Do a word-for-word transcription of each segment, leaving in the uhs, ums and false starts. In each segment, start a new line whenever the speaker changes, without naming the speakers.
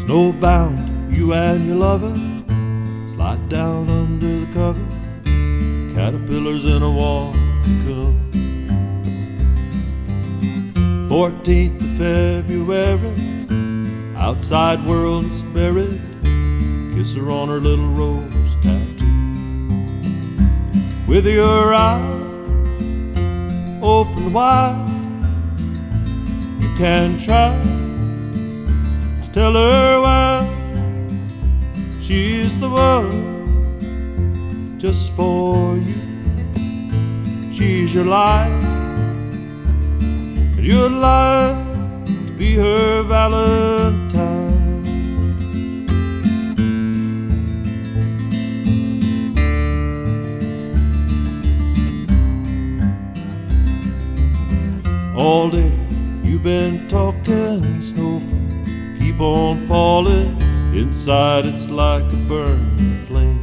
Snowbound, you and your lover slide down under the cover, caterpillars in a warm cocoon. fourteenth of February, outside world is buried, kiss her on her little rose tattoo. With your eyes open wide, you can try to tell her why she's the one just for you. She's your life, and you'd like to be her Valentine. All day you've been talking, snowflakes keep on falling. Inside it's like a burning flame.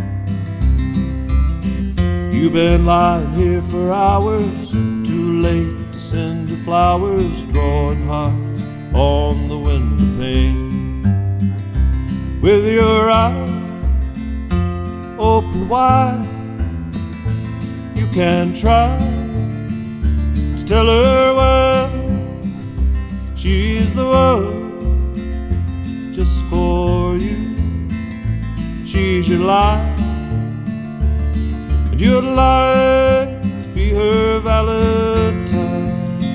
You've been lying here for hours, too late to send her flowers, drawing hearts on the window pane. With your eyes open wide, you can try to tell her well she's the one just for you. She's your life, and you'd like to be her Valentine.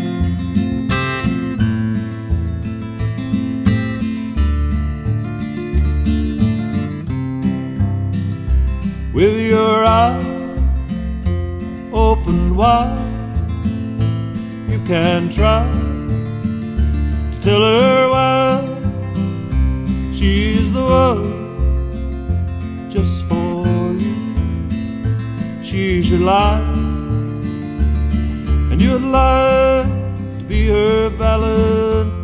With your eyes open wide, you can try to tell her why she's the one just for you. She's your life, and you'd like to be her Valentine.